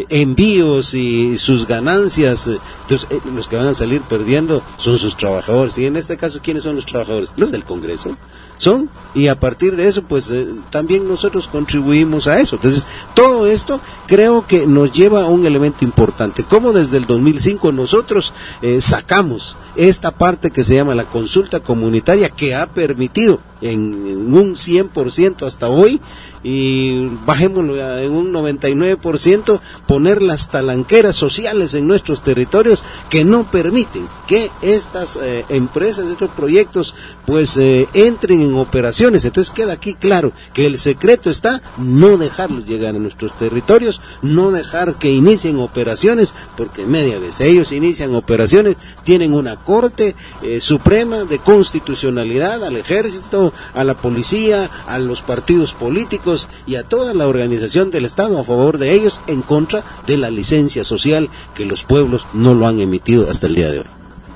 envíos y sus ganancias, entonces eh, los que van a salir perdiendo son sus trabajadores. Y en este caso, ¿quiénes son los trabajadores? Los del Congreso. Son, y a partir de eso pues eh, también nosotros contribuimos a eso. Entonces todo esto creo que nos lleva a un elemento importante, como desde el dos mil cinco nosotros eh, sacamos esta parte que se llama la consulta comunitaria, que ha permitido en, en un cien por ciento hasta hoy, y bajémoslo en un noventa y nueve por ciento, poner las talanqueras sociales en nuestros territorios que no permiten que estas eh, empresas, estos proyectos pues eh, entren en operaciones. Entonces queda aquí claro que el secreto está no dejarlos llegar a nuestros territorios, no dejar que inicien operaciones, porque media vez ellos inician operaciones, tienen una Corte eh, Suprema de Constitucionalidad, al Ejército, a la policía, a los partidos políticos y a toda la organización del Estado a favor de ellos, en contra de la licencia social que los pueblos no lo han emitido hasta el día de hoy.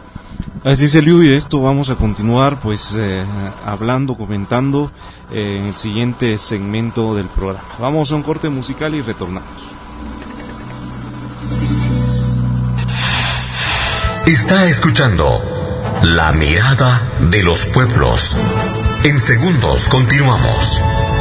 Así es, Eliu, y esto vamos a continuar pues eh, hablando, comentando eh, en el siguiente segmento del programa. Vamos a un corte musical y retornamos. Está escuchando La Mirada de los Pueblos. En segundos continuamos.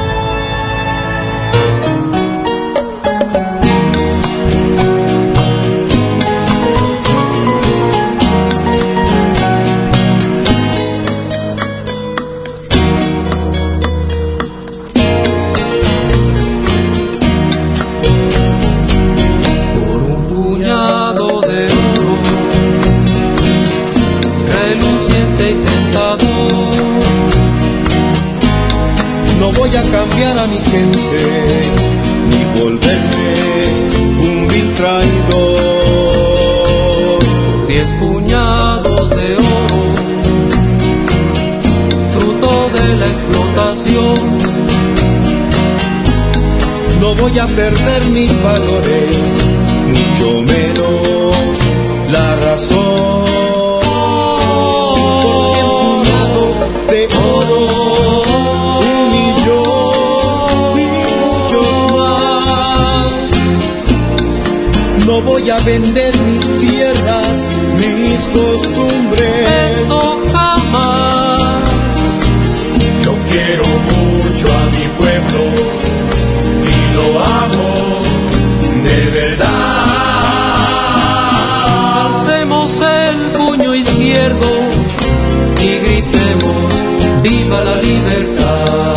Cambiar a mi gente, ni volverme un vil traidor. Diez puñados de oro, fruto de la explotación. No voy a perder mis valores, mucho menos la razón. Por cien puñados de oro, no voy a vender mis tierras, mis costumbres. Eso jamás. quiero mucho a mi pueblo y lo amo de verdad. Alcemos el puño izquierdo y gritemos viva la libertad.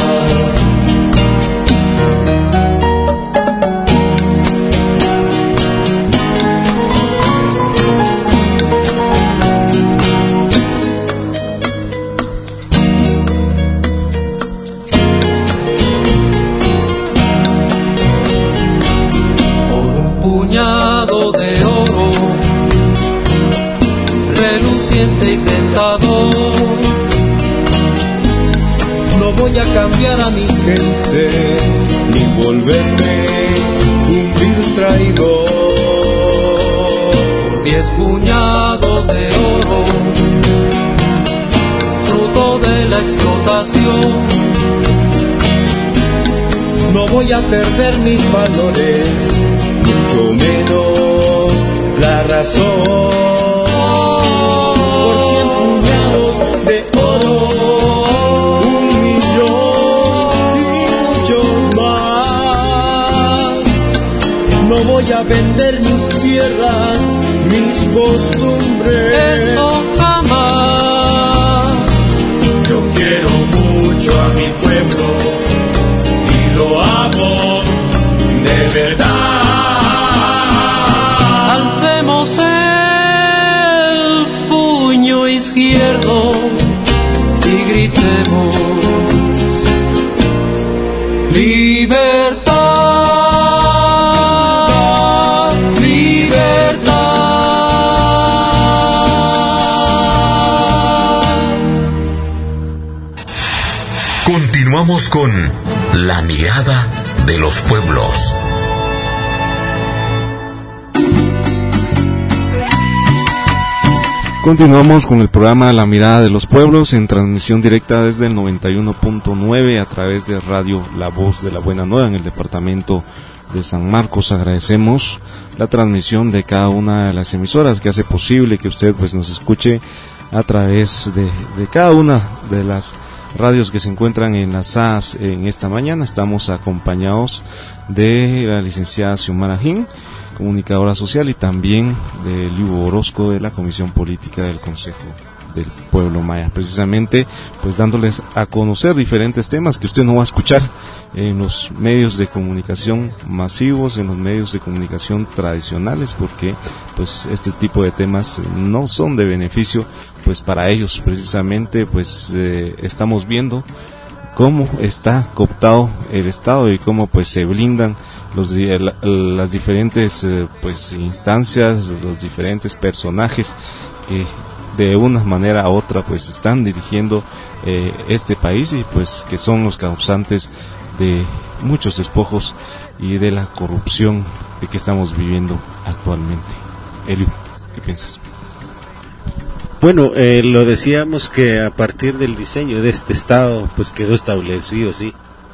Puñado de oro, reluciente y tentador. No voy a cambiar a mi gente, ni volverme un vil traidor. Por diez puñados de oro, fruto de la explotación. No voy a perder mis valores, mucho menos la razón. Por cien puñados de oro, un millón y muchos más. No voy a vender mis tierras, mis costumbres. Eso jamás. Yo quiero mucho a mi pueblo y lo amo de verdad. Alcemos el puño izquierdo y gritemos libertad, libertad. Continuamos con La Mirada de los Pueblos. Continuamos con el programa La Mirada de los Pueblos en transmisión directa desde el noventa y uno punto nueve a través de Radio La Voz de la Buena Nueva en el departamento de San Marcos. Agradecemos la transmisión de cada una de las emisoras que hace posible que usted pues nos escuche a través de, de cada una de las radios que se encuentran enlazadas en esta mañana. Estamos acompañados de la licenciada Xiomara Jim, comunicadora social, y también de Liu Orozco de la Comisión Política del Consejo del Pueblo Maya, precisamente pues dándoles a conocer diferentes temas que usted no va a escuchar en los medios de comunicación masivos, en los medios de comunicación tradicionales, porque pues este tipo de temas no son de beneficio pues para ellos. Precisamente pues eh, estamos viendo cómo está cooptado el Estado y cómo pues se blindan los las diferentes eh, pues instancias, los diferentes personajes que de una manera u otra pues están dirigiendo eh, este país, y pues que son los causantes de muchos despojos y de la corrupción de que estamos viviendo actualmente. Elio, ¿qué piensas? Bueno, eh, lo decíamos que a partir del diseño de este Estado pues quedó establecido, sí.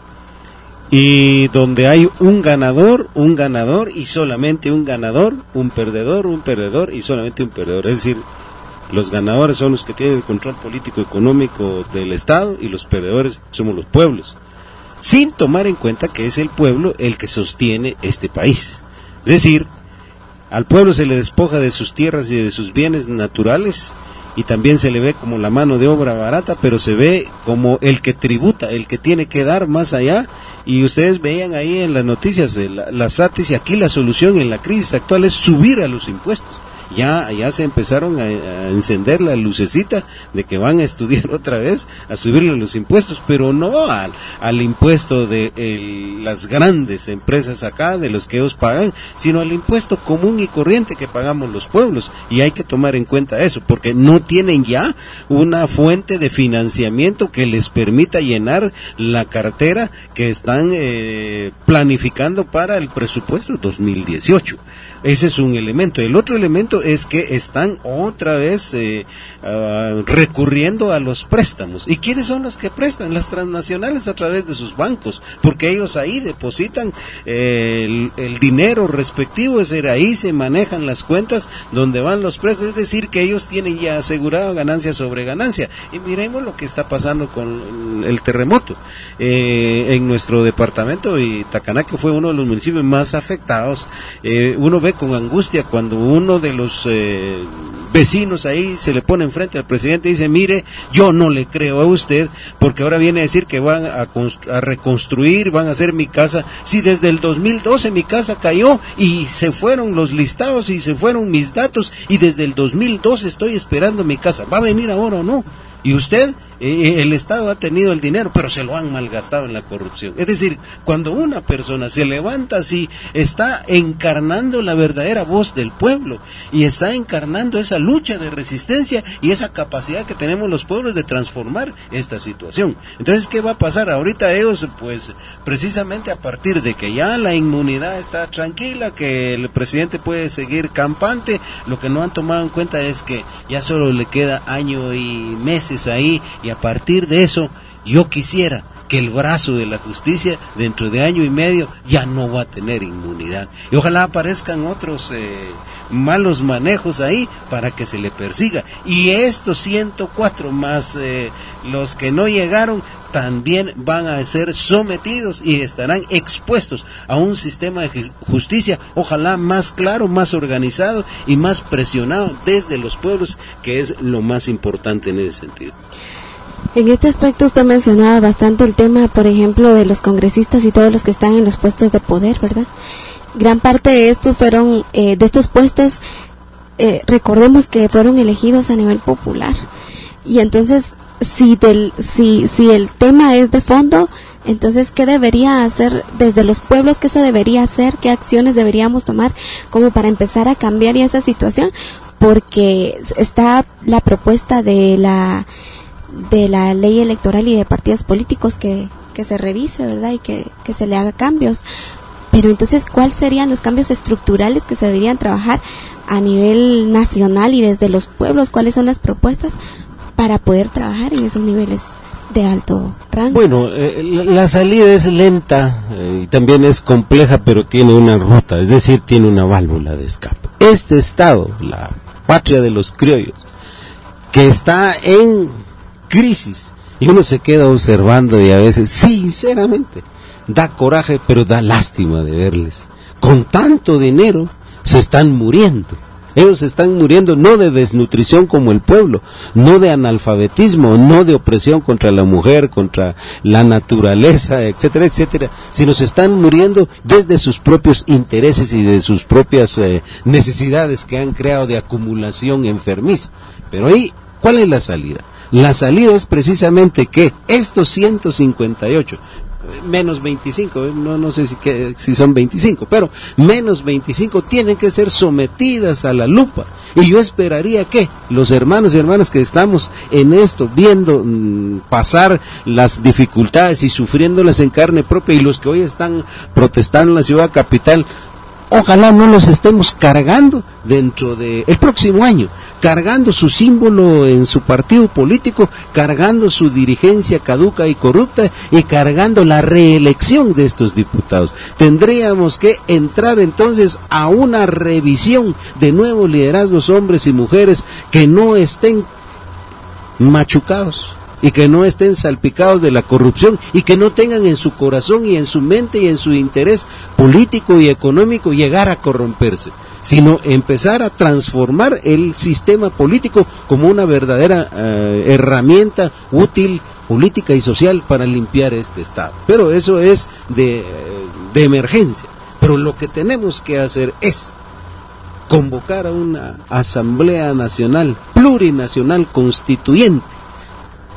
Y donde hay un ganador, un ganador y solamente un ganador, un perdedor, un perdedor y solamente un perdedor. Es decir, los ganadores son los que tienen el control político económico del Estado y los perdedores somos los pueblos, sin tomar en cuenta que es el pueblo el que sostiene este país. Es decir, al pueblo se le despoja de sus tierras y de sus bienes naturales, y también se le ve como la mano de obra barata, pero se ve como el que tributa, el que tiene que dar más allá. Y ustedes veían ahí en las noticias la, la SATIS, y aquí la solución en la crisis actual es subir a los impuestos. Ya, ya se empezaron a, a encender la lucecita de que van a estudiar otra vez a subirle los impuestos, pero no al, al impuesto de el, las grandes empresas acá, de los que ellos pagan, sino al impuesto común y corriente que pagamos los pueblos. Y hay que tomar en cuenta eso, porque no tienen ya una fuente de financiamiento que les permita llenar la cartera que están eh, planificando para el presupuesto dos mil dieciocho. Ese es un elemento. El otro elemento momento es que están otra vez eh, uh, recurriendo a los préstamos. ¿Y quiénes son los que prestan? Las transnacionales a través de sus bancos, porque ellos ahí depositan eh, el, el dinero respectivo, es decir, ahí se manejan las cuentas donde van los préstamos, es decir, que ellos tienen ya asegurado ganancia sobre ganancia. Y miremos lo que está pasando con el terremoto eh, en nuestro departamento, y Tacanaque fue uno de los municipios más afectados. Eh, uno ve con angustia cuando uno de los eh, vecinos ahí se le pone enfrente al presidente y dice: mire, yo no le creo a usted, porque ahora viene a decir que van a, a reconstruir, van a hacer mi casa, si desde el dos mil doce mi casa cayó y se fueron los listados y se fueron mis datos, y desde el dos mil doce estoy esperando mi casa, ¿va a venir ahora o no? Y usted, eh, el Estado ha tenido el dinero, pero se lo han malgastado en la corrupción. Es decir, cuando una persona se levanta así, está encarnando la verdadera voz del pueblo, y está encarnando esa lucha de resistencia y esa capacidad que tenemos los pueblos de transformar esta situación. Entonces, ¿qué va a pasar? Ahorita ellos, pues, precisamente a partir de que ya la inmunidad está tranquila, que el presidente puede seguir campante, lo que no han tomado en cuenta es que ya solo le queda año y meses ahí, y a partir de eso yo quisiera que el brazo de la justicia dentro de año y medio ya no va a tener inmunidad, y ojalá aparezcan otros eh, malos manejos ahí para que se le persiga, y estos ciento cuatro más eh, los que no llegaron también van a ser sometidos y estarán expuestos a un sistema de justicia, ojalá más claro, más organizado y más presionado desde los pueblos, que es lo más importante en ese sentido. En este aspecto usted mencionaba bastante el tema, por ejemplo, de los congresistas y todos los que están en los puestos de poder, ¿verdad? Gran parte de estos fueron, eh, de estos puestos, eh, recordemos que fueron elegidos a nivel popular, y entonces si del si si el tema es de fondo, entonces ¿qué debería hacer desde los pueblos? ¿Qué se debería hacer? ¿Qué acciones deberíamos tomar como para empezar a cambiar esa situación? Porque está la propuesta de la de la ley electoral y de partidos políticos que, que se revise, ¿verdad? Y que, que se le haga cambios. Pero entonces, ¿cuáles serían los cambios estructurales que se deberían trabajar a nivel nacional y desde los pueblos? ¿Cuáles son las propuestas para poder trabajar en esos niveles de alto rango? Bueno, eh, la, la salida es lenta eh, y también es compleja, pero tiene una ruta, es decir, tiene una válvula de escape. Este Estado, la patria de los criollos, que está en crisis, y uno se queda observando, y a veces, sinceramente, da coraje, pero da lástima de verles. Con tanto dinero se están muriendo. Ellos están muriendo no de desnutrición como el pueblo, no de analfabetismo, no de opresión contra la mujer, contra la naturaleza, etcétera, etcétera, sino se están muriendo desde sus propios intereses y de sus propias eh, necesidades que han creado de acumulación enfermiza. Pero ahí, ¿cuál es la salida? La salida es precisamente que estos ciento cincuenta y ocho, menos veinticinco, no, no sé si, que, si son veinticinco, pero menos veinticinco tienen que ser sometidas a la lupa. Y yo esperaría que los hermanos y hermanas que estamos en esto, viendo mmm, pasar las dificultades y sufriéndolas en carne propia, y los que hoy están protestando en la ciudad capital, ojalá no los estemos cargando dentro de el próximo año, cargando su símbolo en su partido político, cargando su dirigencia caduca y corrupta, y cargando la reelección de estos diputados. Tendríamos que entrar entonces a una revisión de nuevos liderazgos, hombres y mujeres que no estén machucados y que no estén salpicados de la corrupción, y que no tengan en su corazón y en su mente y en su interés político y económico llegar a corromperse, sino empezar a transformar el sistema político como una verdadera eh, herramienta útil, política y social para limpiar este Estado. Pero eso es de, de emergencia. Pero lo que tenemos que hacer es convocar a una Asamblea Nacional, plurinacional, constituyente,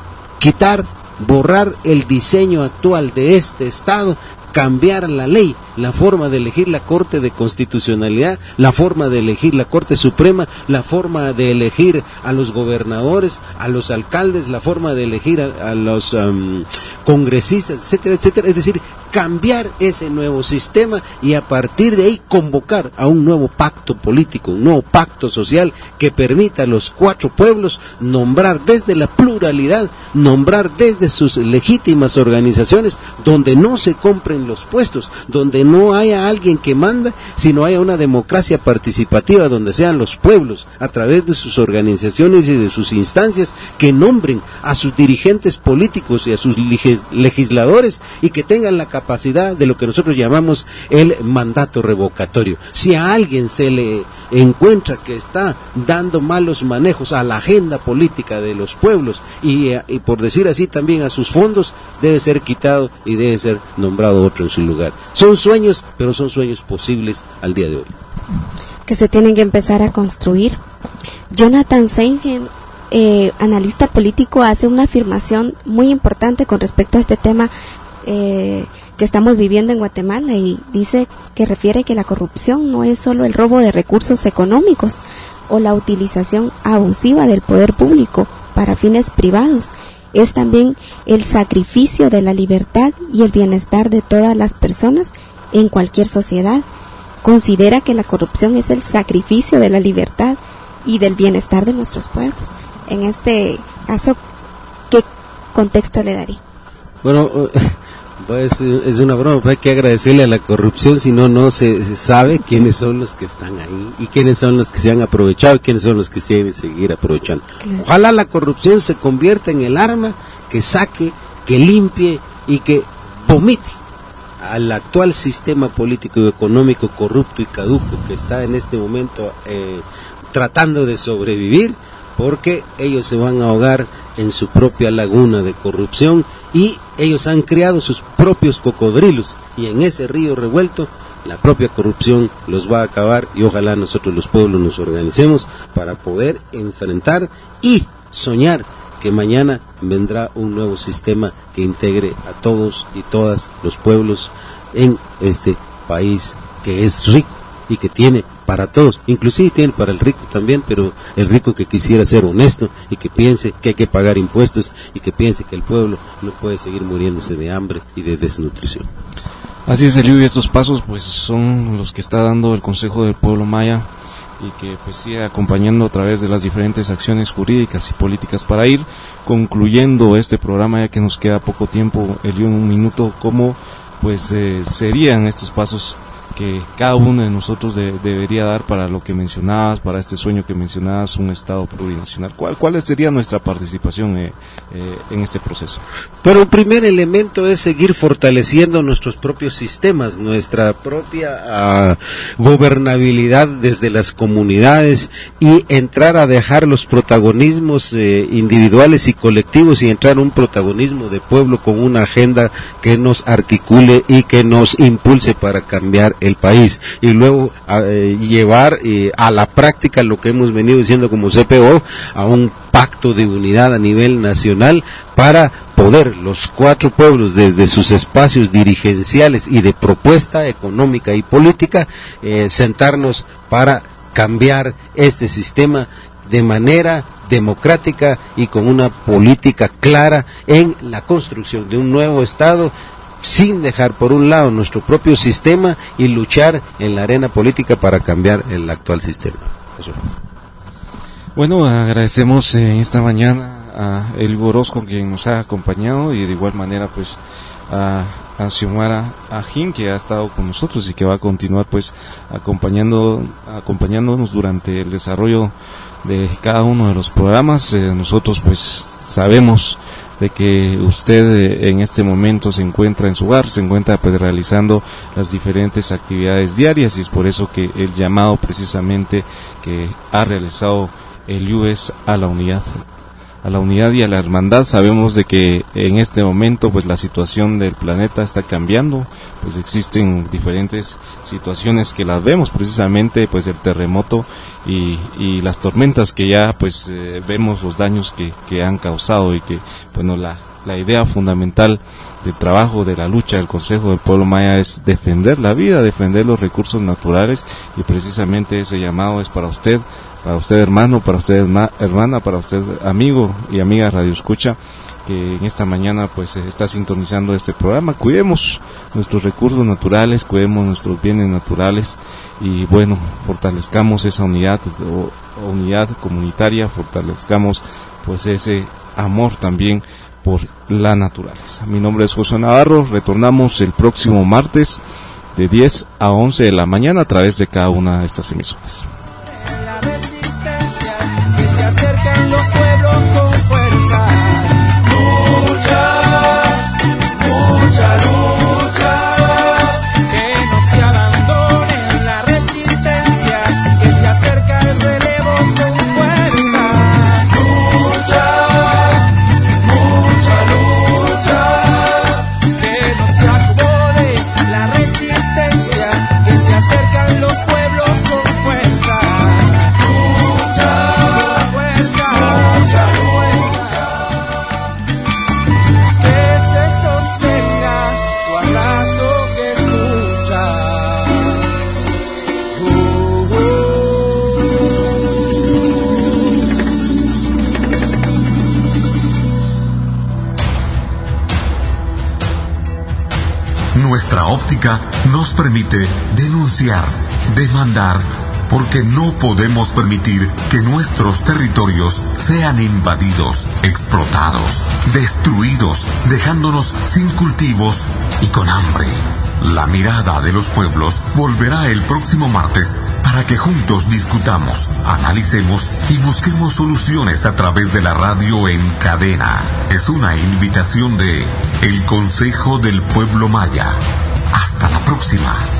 quitar, borrar el diseño actual de este Estado, cambiar la ley la forma de elegir la Corte de Constitucionalidad, la forma de elegir la Corte Suprema, la forma de elegir a los gobernadores, a los alcaldes, la forma de elegir a, a los um, congresistas, etcétera, etcétera. Es decir, cambiar ese nuevo sistema y a partir de ahí convocar a un nuevo pacto político, un nuevo pacto social que permita a los cuatro pueblos nombrar desde la pluralidad, nombrar desde sus legítimas organizaciones, donde no se compren los puestos, donde no haya alguien que manda, sino haya una democracia participativa, donde sean los pueblos, a través de sus organizaciones y de sus instancias, que nombren a sus dirigentes políticos y a sus legisladores y que tengan la capacidad de lo que nosotros llamamos el mandato revocatorio. Si a alguien se le encuentra que está dando malos manejos a la agenda política de los pueblos y, y por decir así también a sus fondos, debe ser quitado y debe ser nombrado otro en su lugar. Son sueños, pero son sueños posibles al día de hoy. Que se tienen que empezar a construir. Jonathan Seinfeld, eh, analista político, hace una afirmación muy importante con respecto a este tema eh, que estamos viviendo en Guatemala, y dice que refiere que la corrupción no es solo el robo de recursos económicos o la utilización abusiva del poder público para fines privados, es también el sacrificio de la libertad y el bienestar de todas las personas en cualquier sociedad. Considera que la corrupción es el sacrificio de la libertad y del bienestar de nuestros pueblos. En este caso, ¿qué contexto le daría? Bueno, pues es una broma, hay que agradecerle a la corrupción, si no, no se, se sabe quiénes son los que están ahí y quiénes son los que se han aprovechado y quiénes son los que se deben seguir aprovechando. Claro. Ojalá la corrupción se convierta en el arma que saque, que limpie y que vomite al actual sistema político y económico corrupto y caduco que está en este momento eh, tratando de sobrevivir, porque ellos se van a ahogar en su propia laguna de corrupción y ellos han creado sus propios cocodrilos, y en ese río revuelto la propia corrupción los va a acabar, y ojalá nosotros los pueblos nos organicemos para poder enfrentar y soñar que mañana vendrá un nuevo sistema que integre a todos y todas los pueblos en este país que es rico y que tiene para todos, inclusive tiene para el rico también, pero el rico que quisiera ser honesto y que piense que hay que pagar impuestos y que piense que el pueblo no puede seguir muriéndose de hambre y de desnutrición. Así es, Elio, y estos pasos pues son los que está dando el Consejo del Pueblo Maya, y que pues sigue acompañando a través de las diferentes acciones jurídicas y políticas para ir concluyendo este programa, ya que nos queda poco tiempo. Elio, en un minuto, ¿cómo pues eh, serían estos pasos que cada uno de nosotros de, debería dar para lo que mencionabas, para este sueño que mencionabas, un Estado plurinacional? ¿Cuál, cuál sería nuestra participación eh, eh, en este proceso? Pero el primer elemento es seguir fortaleciendo nuestros propios sistemas, nuestra propia uh, gobernabilidad desde las comunidades, y entrar a dejar los protagonismos eh, individuales y colectivos y entrar a un protagonismo de pueblo con una agenda que nos articule y que nos impulse para cambiar el país, y luego eh, llevar eh, a la práctica lo que hemos venido diciendo como C P O, a un pacto de unidad a nivel nacional para poder los cuatro pueblos desde sus espacios dirigenciales y de propuesta económica y política eh, sentarnos para cambiar este sistema de manera democrática y con una política clara en la construcción de un nuevo Estado, sin dejar por un lado nuestro propio sistema y luchar en la arena política para cambiar el actual sistema. Eso. Bueno, agradecemos eh, esta mañana a Elio Orozco, quien nos ha acompañado, y de igual manera pues a, a Xiomara Ajín, que ha estado con nosotros y que va a continuar pues acompañando acompañándonos durante el desarrollo de cada uno de los programas. Eh, nosotros pues sabemos de que usted eh, en este momento se encuentra en su hogar, se encuentra pues realizando las diferentes actividades diarias, y es por eso que el llamado precisamente que ha realizado el U S a la unidad, a la unidad y a la hermandad. Sabemos de que en este momento pues la situación del planeta está cambiando, pues existen diferentes situaciones que las vemos, precisamente pues el terremoto y, y las tormentas que ya pues eh, vemos los daños que, que han causado, y que bueno la, la idea fundamental del trabajo, de la lucha del Consejo del Pueblo Maya es defender la vida, defender los recursos naturales, y precisamente ese llamado es para usted, para usted hermano, para usted hermana, para usted amigo y amiga Radio Escucha, que en esta mañana pues está sintonizando este programa. Cuidemos nuestros recursos naturales, cuidemos nuestros bienes naturales y bueno, fortalezcamos esa unidad, o, unidad comunitaria, fortalezcamos pues ese amor también por la naturaleza. Mi nombre es José Navarro, retornamos el próximo martes de diez a once de la mañana a través de cada una de estas emisoras. La resistencia que se acercan los pueblos con fuerza. Lucha, lucha, lucha. Que no se abandonen la resistencia que se acerca el relevo con fuerza. Lucha, lucha, lucha. Que no se acomode la resistencia que se acercan los pueblos con fuerza. Lucha, fuerza, lucha, fuerza. Que se sostenga tu abrazo que escucha. Uh, uh. Nuestra óptica nos permite denunciar, demandar, porque no podemos permitir que nuestros territorios sean invadidos, explotados, destruidos, dejándonos sin cultivos y con hambre. La mirada de los pueblos volverá el próximo martes para que juntos discutamos, analicemos y busquemos soluciones a través de la radio en cadena. Es una invitación de El Consejo del Pueblo Maya. Hasta la próxima.